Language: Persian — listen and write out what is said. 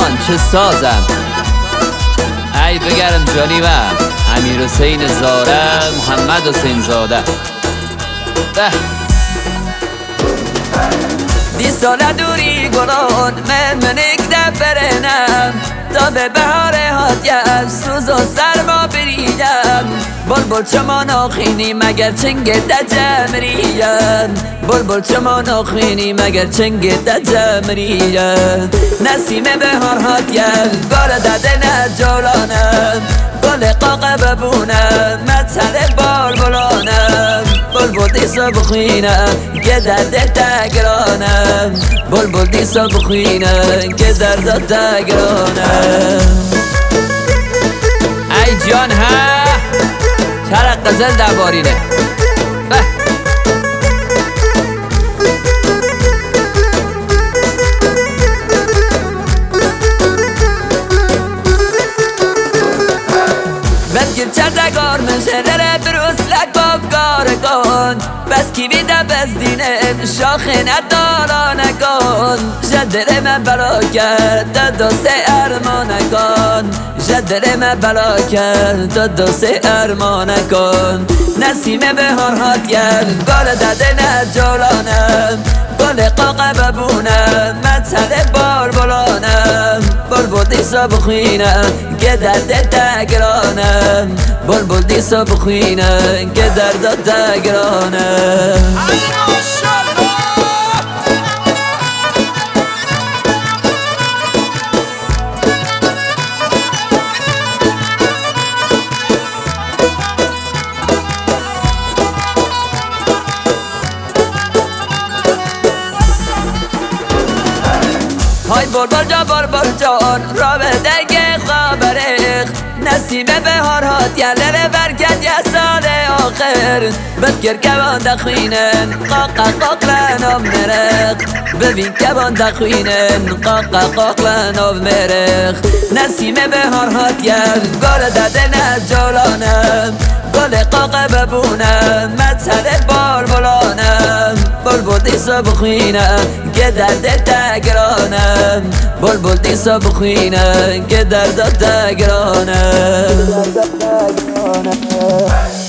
جان چه سازم، ای بگرم جانی و امیر حسین زاره محمد حسین زاده. دی سال دوری گلان من نگده برنم تا به بهار هاتیم سوز و سرما بریدم. بلبل چما ناخینی مگر چنگ دجمریم، بلبل چما ناخینی مگر چنگ دجمریم. نسیم بهار هاتیم گل داده نجولانم، گل قاقه ببونم مطل بلبلانم. بلبل دیسا بخوینم که درد تگرانم، بلبل دیسا بخوینم که درد تگرانم. ای جان ها چرا قزل دربارینه. بسکر چردگار من شرر بروس لکاف کار کن، بس کی بیده بزدینه شاخ ندارانه کن. جدر من بلا کرد دوست ارمانه کن، جدر من بلا کرد دوست ارمانه کن. نسیم بهار هاتیم گل داده نجولانم، گل قاقه ببونم مطل بلبلانم. بلبل دیسا بخوینم که درد تگرانم، بلبل دیسا بخوینم که درد تگرانم. های بلبل جا بلبل جان را به دنگ خبرخ، نسیم بهار هات یلر برگرد یه سال آخر. بذکر کبان دخوینن قاقا قاقلن مرخ، ببین کبان دخوینن قاقا قاقلن مرخ. نسیم بهار هات یل گل داده نجولانم، گل قاقه ببونم مطل بلبلانم. بلبل دیسا بخوینم که درد تگرانم، بلبل دیسا بخوینم که درد تگرانم.